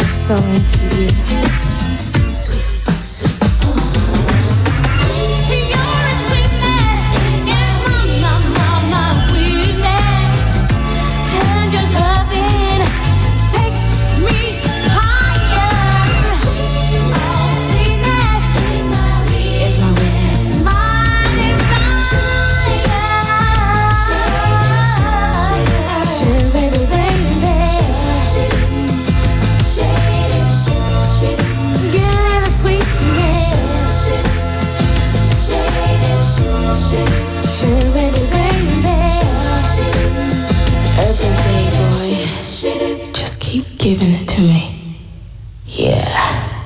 so into you. Giving it to me. Yeah.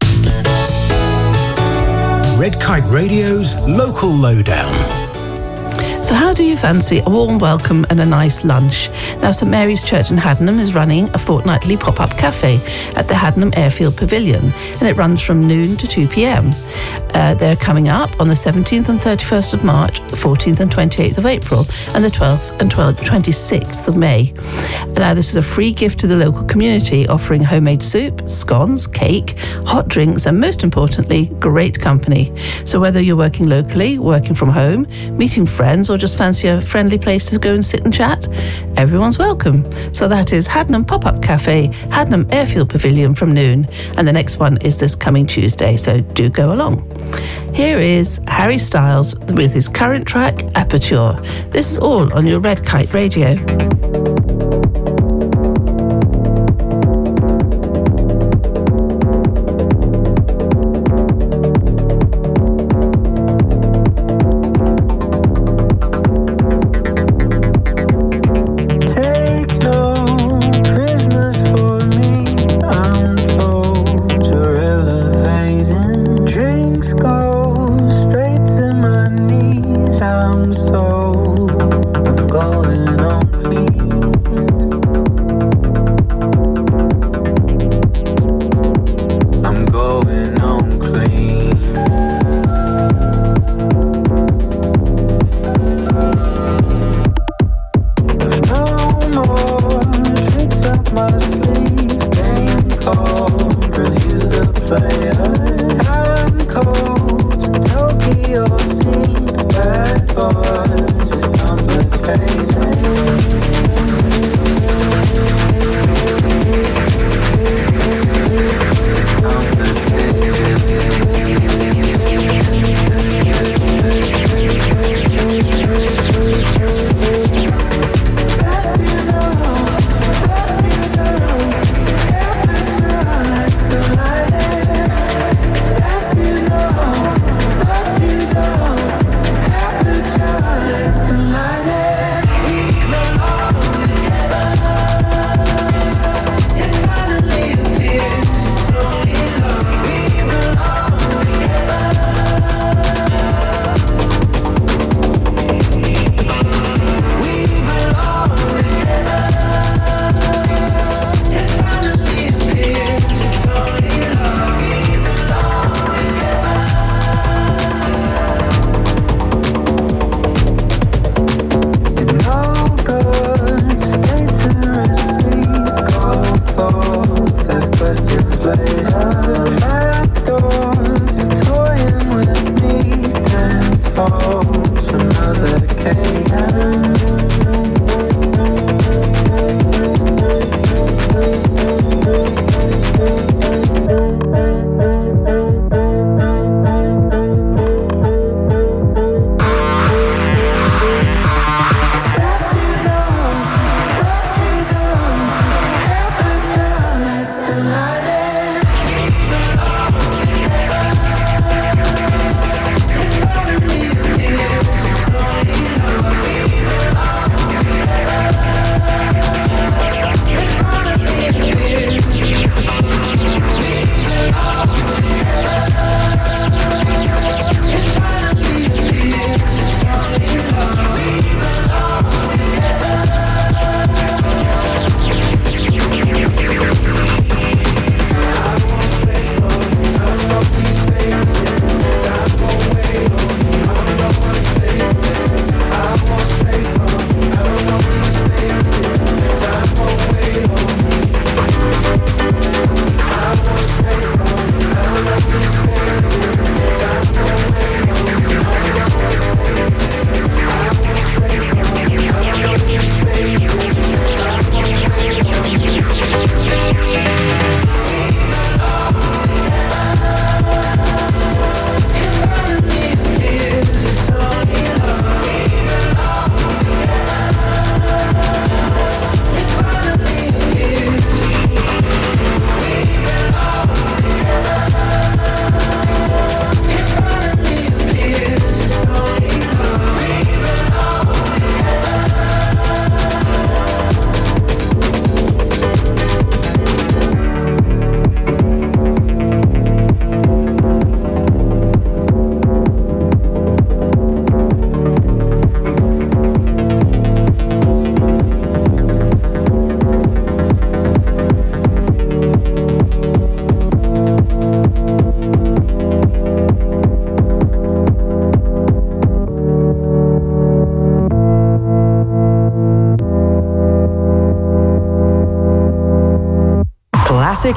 Red Kite Radio's Local Lowdown. So how do you fancy a warm welcome and a nice lunch? Now, St Mary's Church in Haddenham is running a fortnightly pop-up cafe at the Haddenham Airfield Pavilion, and it runs from noon to 2 p.m. They're coming up on the 17th and 31st of March, 14th and 28th of April, and the 12th and 26th of May. Now, this is a free gift to the local community, offering homemade soup, scones, cake, hot drinks, and most importantly, great company. So whether you're working locally, working from home, meeting friends, or just fancy a friendly place to go and sit and chat, everyone's welcome. So that is Haddenham Pop-Up Cafe, Haddenham Airfield Pavilion from noon, and the next one is this coming Tuesday, so do go along. Here is Harry Styles with his current track, Aperture. This is all on your Red Kite Radio. I'm going on, please.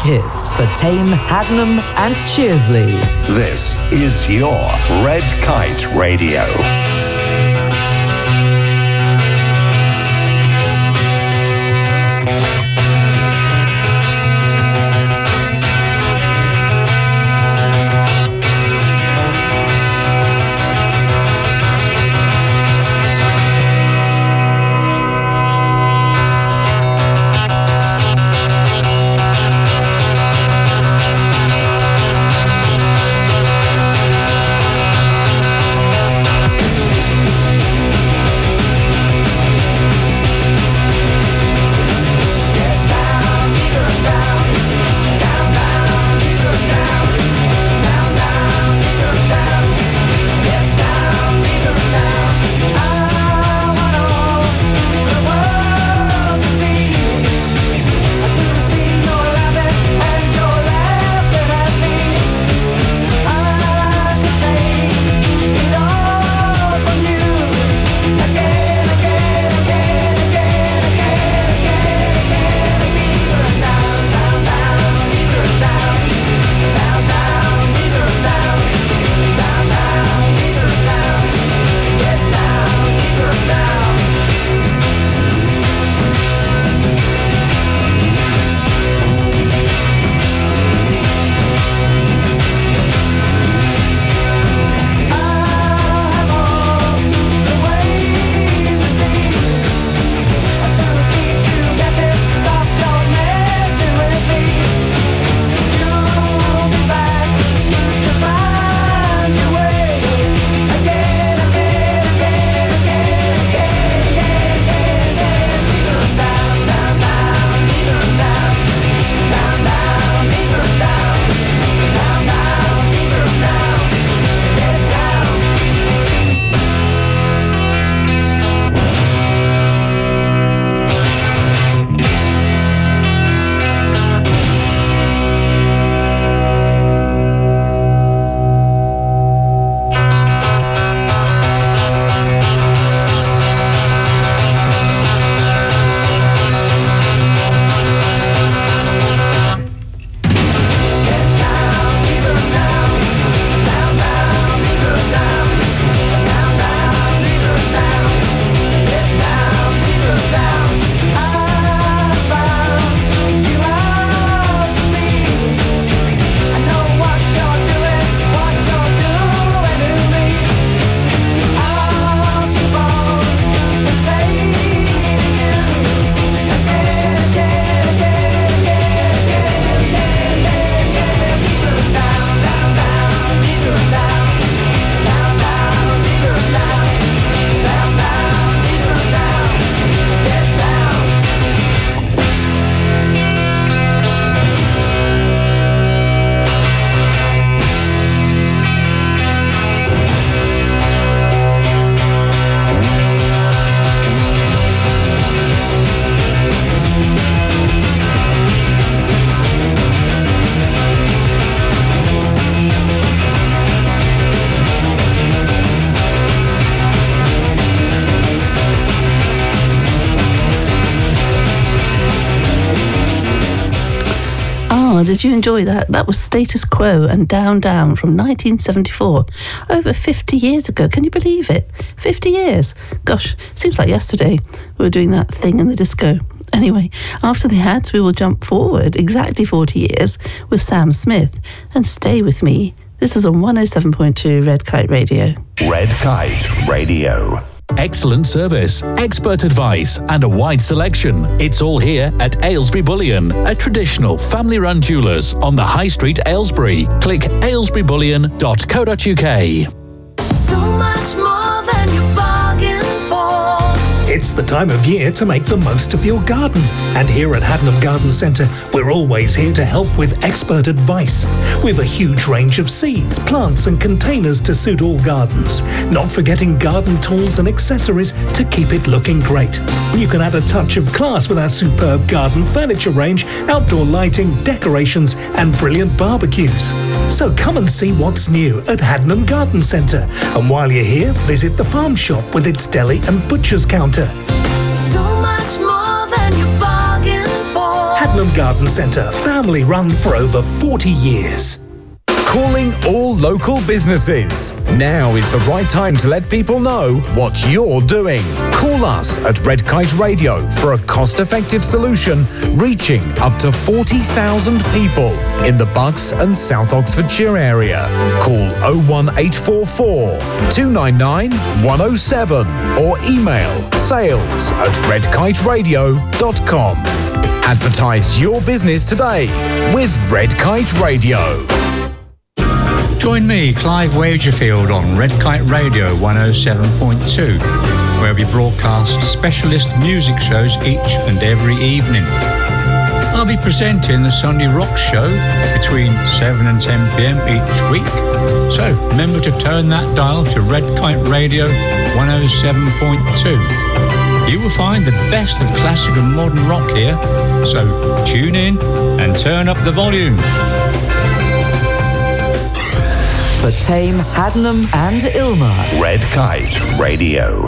hits for Tame, Haddenham and Cheersley. This is your Red Kite Radio. Did you enjoy that? That was Status Quo and Down Down from 1974. Over 50 years ago. Can you believe it? 50 years. Gosh, seems like yesterday we were doing that thing in the disco. Anyway, after the ads, we will jump forward exactly 40 years with Sam Smith. And stay with me. This is on 107.2 Red Kite Radio. Red Kite Radio. Excellent service, expert advice and a wide selection. It's all here at Aylesbury Bullion, a traditional family-run jewellers on the High Street, Aylesbury. Click aylesburyBullion.co.uk. So much more than you bargained for. It's the time of year to make the most of your garden. And here at Haddenham Garden Centre, we're always here to help with expert advice. We've a huge range of seeds, plants and containers to suit all gardens. Not forgetting garden tools and accessories to keep it looking great. You can add a touch of class with our superb garden furniture range, outdoor lighting, decorations and brilliant barbecues. So come and see what's new at Haddenham Garden Centre. And while you're here, visit the farm shop with its deli and butcher's counter. So much more than you bargained for. Haddenham Garden Centre, family run for over 40 years. Calling all local businesses. Now is the right time to let people know what you're doing. Call us at Red Kite Radio for a cost-effective solution reaching up to 40,000 people in the Bucks and South Oxfordshire area. Call 01844 299 107 or email sales@redkiteradio.com. Advertise your business today with Red Kite Radio. Join me, Clive Wagerfield, on Red Kite Radio 107.2, where we broadcast specialist music shows each and every evening. I'll be presenting the Sunday Rock Show between 7 and 10 p.m. each week. So remember to turn that dial to Red Kite Radio 107.2. You will find the best of classic and modern rock here. So tune in and turn up the volume. For Tame, Haddenham and Ilmer. Red Kite Radio.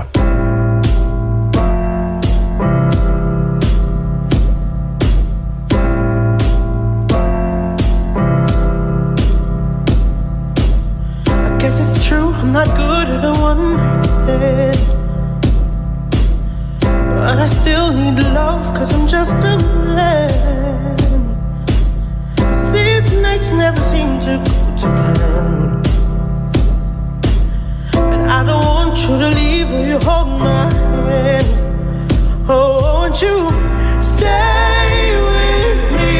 I guess it's true, I'm not good at a one-night stand, but I still need love, 'cause I'm just a man. These nights never seem to go to plan. I don't want you to leave, will you hold my hand? Oh, won't you stay with me?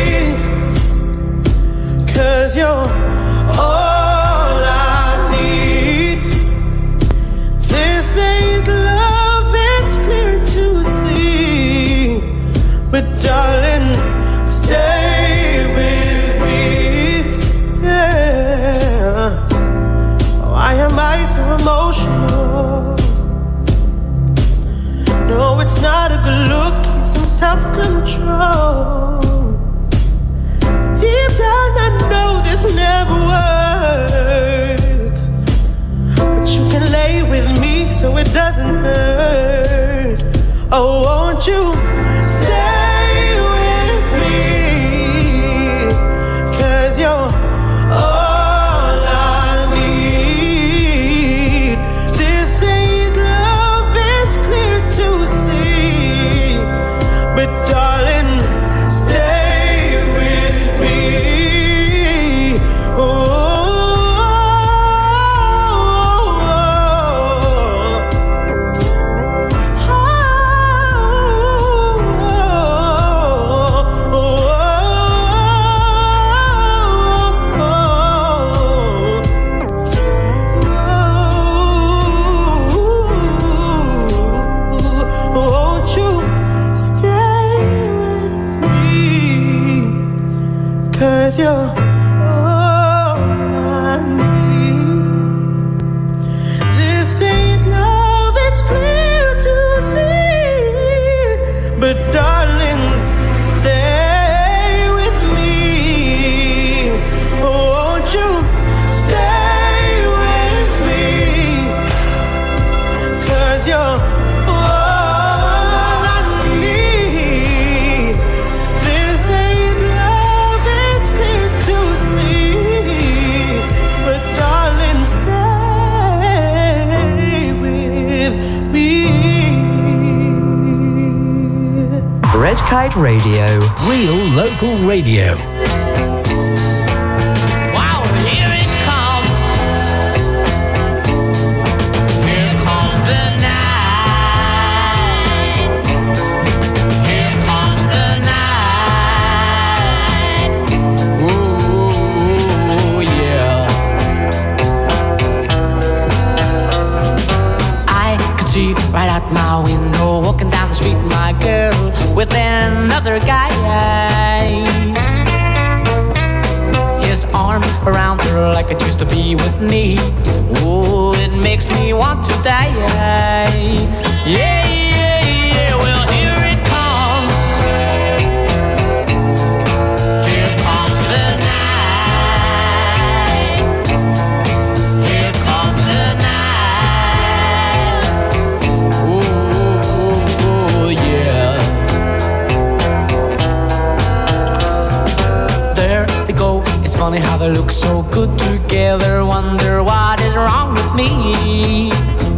'Cause you're all I need. This ain't love, it's clear to see. But darling, stay with me. Yeah. Why am I so emotional? No, it's not a good look, it's some self-control. Deep down I know this never works, but you can lay with me so it doesn't hurt. Oh, won't you stay with me? 'Cause you're all I need. This ain't love, it's clear to see. But darling, stay with me. Oh, won't you stay with me? 'Cause you're all I need. This ain't love, it's clear to see. But darling, stay with me. Won't you stay with me? 'Cause you're all I need. This ain't love, it's clear to see. But darling, stay with me. Red Kite Radio. Real local radio. Wow, here it comes. Here comes the night. Here comes the night. Ooh, yeah. I could see right out my window, walking down the street, my girl with another guy. His arm around her like it used to be with me. Oh, it makes me want to die. Yeah, yeah, yeah. Well, here it comes. Here comes the night. Here comes the night. Ooh, yeah. funny how they look so good together. Wonder what is wrong with me.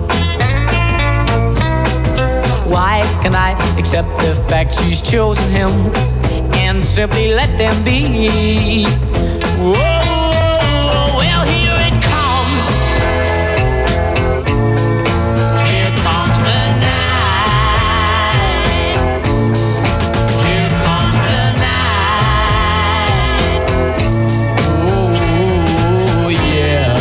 Why can I accept the fact she's chosen him and simply let them be? Whoa, well, here it comes. Here comes the night. Here comes the night. Oh, yeah.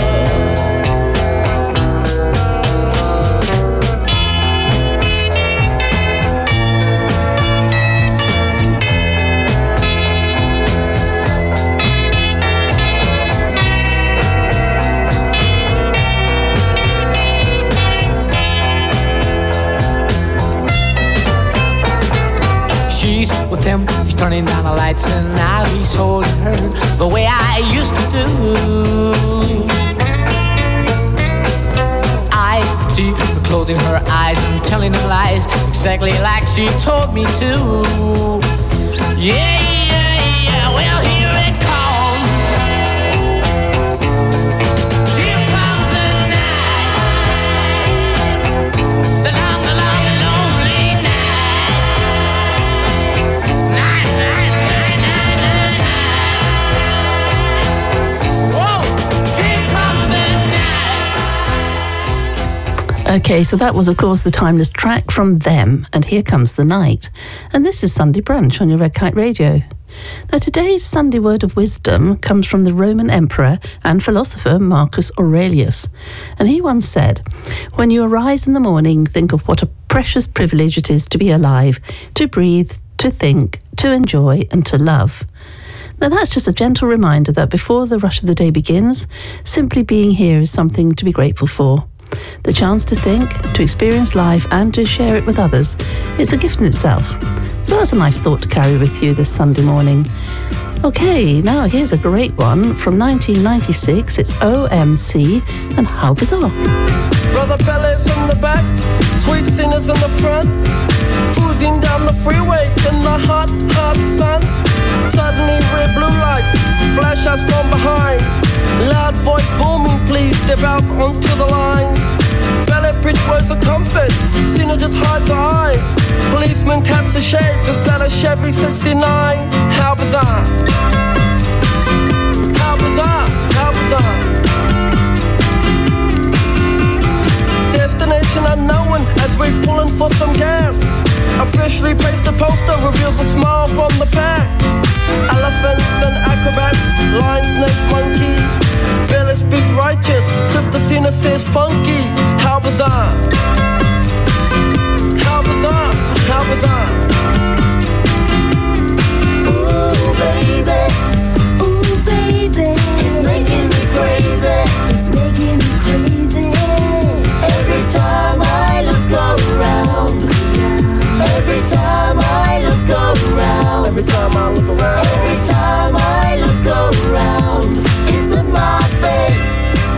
With him, he's turning down the lights and now he's holding her the way I used to do. I could see her closing her eyes and telling him lies exactly like she told me to. Yeah, yeah, yeah, well, here it comes. Here comes the night. The long, lonely night. Okay, so that was, of course, the timeless track from them, and Here Comes the Night. And this is Sunday Brunch on your Red Kite Radio. Now, today's Sunday word of wisdom comes from the Roman emperor and philosopher Marcus Aurelius. And he once said, "When you arise in the morning, think of what a precious privilege it is to be alive, to breathe, to think, to enjoy, and to love." Now, that's just a gentle reminder that before the rush of the day begins, simply being here is something to be grateful for. The chance to think, to experience life, and to share it with others, it's a gift in itself. So that's a nice thought to carry with you this Sunday morning. Okay, now here's a great one from 1996. It's OMC and How Bizarre. Brother Bellas in the back, sweet singers in the front, cruising down the freeway in the hot, hot sun. Suddenly red blue lights flash us from behind. Loud voice booming, please step out onto the line. Ballet bridge words of comfort, Cena just hides her eyes. Policeman taps the shades, it's at a Chevy 69. How bizarre. How bizarre, how bizarre. Destination unknown as we're pulling for some gas. Officially placed a poster reveals a smile from the pack. Elephants and acrobats, lion, snakes, monkey. Billy speaks righteous, Sister Cena says funky. How bizarre. How bizarre, how bizarre. Ooh baby, it's making me crazy. It's making me crazy. Every time I look around. Every time I look around. Every time I look around. Every time I look around. It's in my face.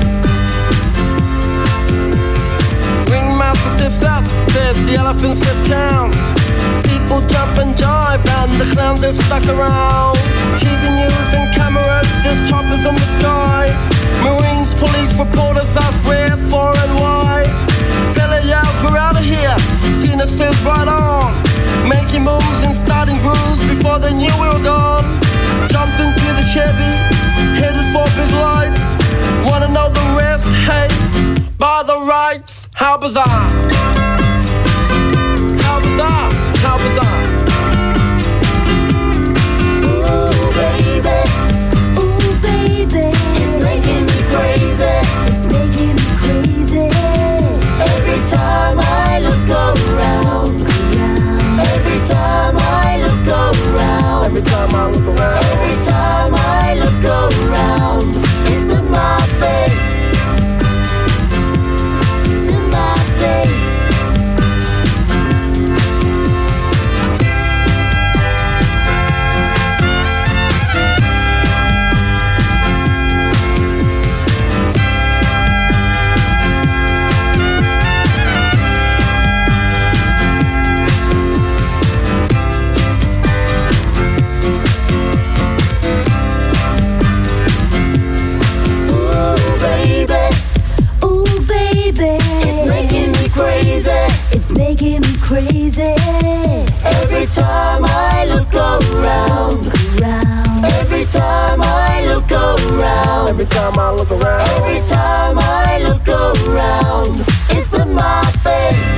Ringmaster stiffs up, says the elephant stiff down. People jump and jive and the clowns are stuck around. TV news and cameras, there's choppers in the sky. Marines, police, reporters ask where, for and why. Billy yells, we're out of here. Cena says right on. Making moves and starting grooves before they knew we were gone. Jumped into the Chevy, headed for big lights. Wanna know the rest? Hey, by the rights. How bizarre. How bizarre. How bizarre. Ooh baby, it's making me crazy. It's making me crazy. Every time I look around. Every time I look around. Every time I look around. Every time I look around. It's in my face. It's in my face. time I look around. Every time I look around, it's in my face.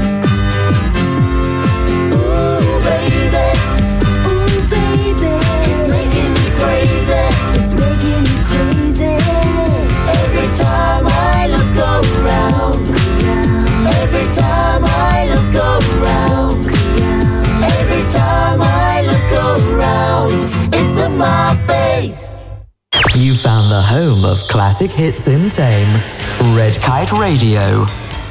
Ooh, baby. Ooh, baby. It's making me crazy. It's making me crazy. Every time I look around. Every time I look around. Every time I look around, it's in my face. You found the home of classic hits in Tame. Red Kite Radio.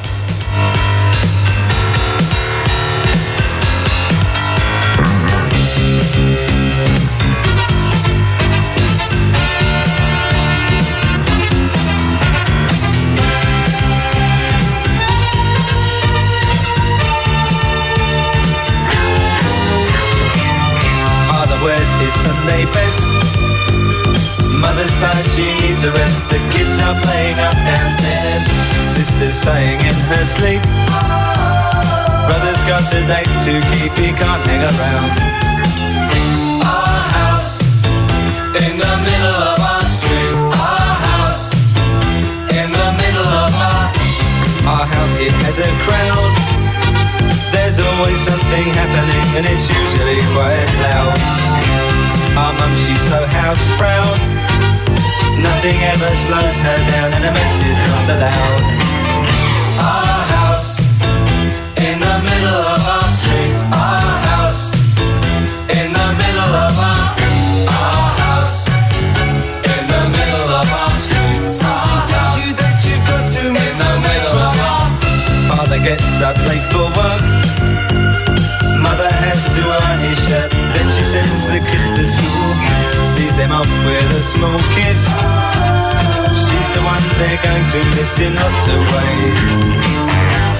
Father wears his Sunday best. Mother's tired, she needs a rest. The kids are playing up downstairs. Sister's sighing in her sleep. Brother's got a date to keep, he can't hang around. Our house in the middle of our street. Our house in the middle of our house, it has a crowd. There's always something happening and it's usually quite loud. Our mum, she's so house proud. Nothing ever slows her down and a mess is not allowed. Our house in the middle of our street. Our house in the middle of our house in the middle of our street. Something tells you that you've got to in the middle of our. Father gets up late for work. Mother has to iron his shirt. Then she sends the kids to school. Sees them off with a small kiss. She's the one they're going to miss in lots of ways.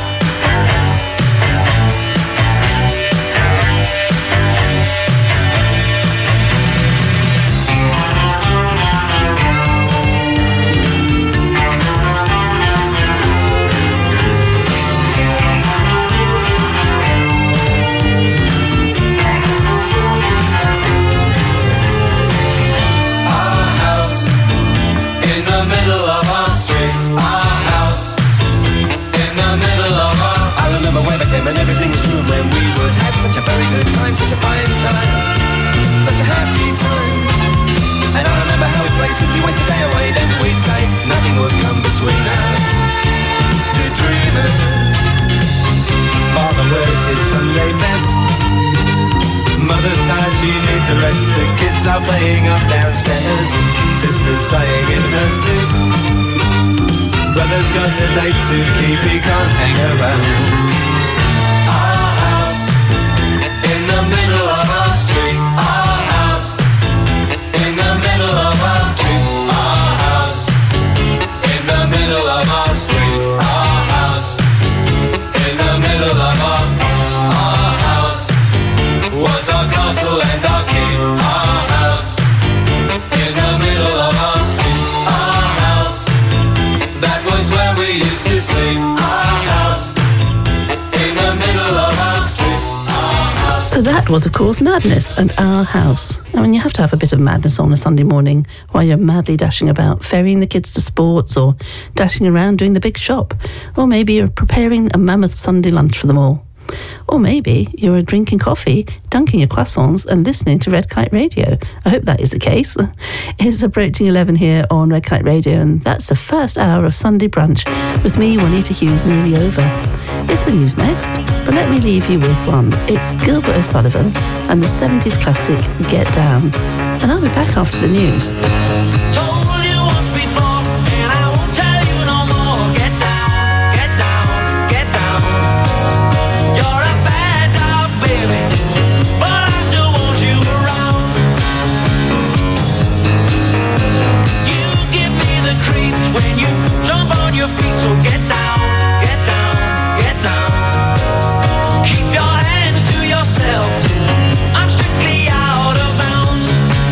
And everything was true when we would have such a very good time, such a fine time, such a happy time. And I remember how we'd play, simply waste the day away. Then we'd say nothing would come between us, two dreamers. Father wears his Sunday best. Mother's tired, she needs a rest. The kids are playing up downstairs. Sister's sighing in her sleep. Brother's got a date to keep, he can't hang around. In the middle of our street, our house. In the middle of our street, our house. In the middle of our street, our house. In the middle of our house was our castle and our keep. Our house. In the middle of our street, our house. That was where we used to sleep. Our house. In the middle of our street. So that was, of course, Madness and Our House. I mean, you have to have a bit of madness on a Sunday morning while you're madly dashing about, ferrying the kids to sports or dashing around doing the big shop. Or maybe you're preparing a mammoth Sunday lunch for them all. Or maybe you're drinking coffee, dunking your croissants and listening to Red Kite Radio. I hope that is the case. It's approaching 11 here on Red Kite Radio, and that's the first hour of Sunday brunch with me, Juanita Hughes, nearly over. It's the news next, but let me leave you with one. It's Gilbert O'Sullivan and the 70s classic Get Down. And I'll be back after the news. When you jump on your feet, so get down, get down, get down. Keep your hands to yourself. I'm strictly out of bounds.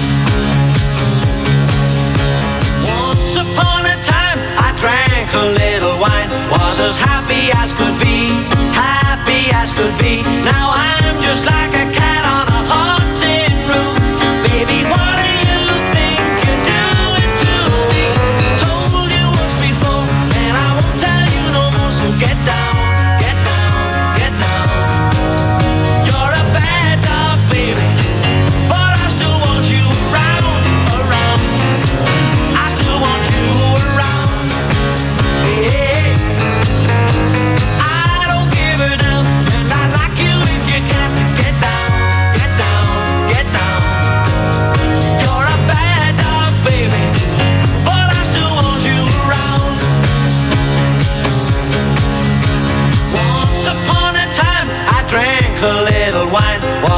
Once upon a time, I drank a little wine, was as happy as could be, happy as could be. Now I'm just like a cat on a haunted roof. Baby, what do you think you're doing to me?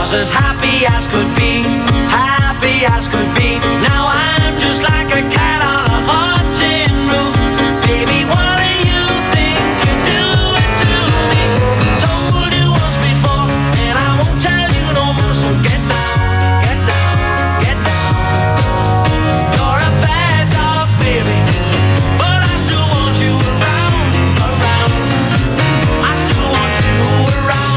was as happy as could be, happy as could be. Now I'm just like a cat on a hot tin roof. Baby, what do you think you're doing to me? Told you once before, and I won't tell you no more. So get down, get down, get down. You're a bad dog, baby, but I still want you around, around. I still want you around.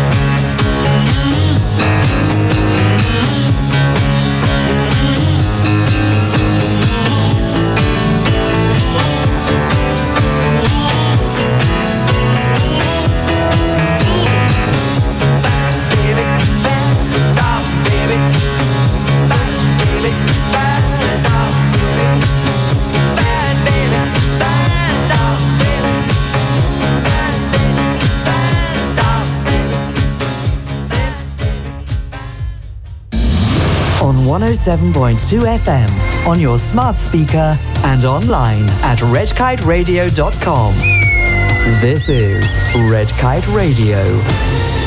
On 107.2 FM, on your smart speaker and online at redkiteradio.com. This is Red Kite Radio.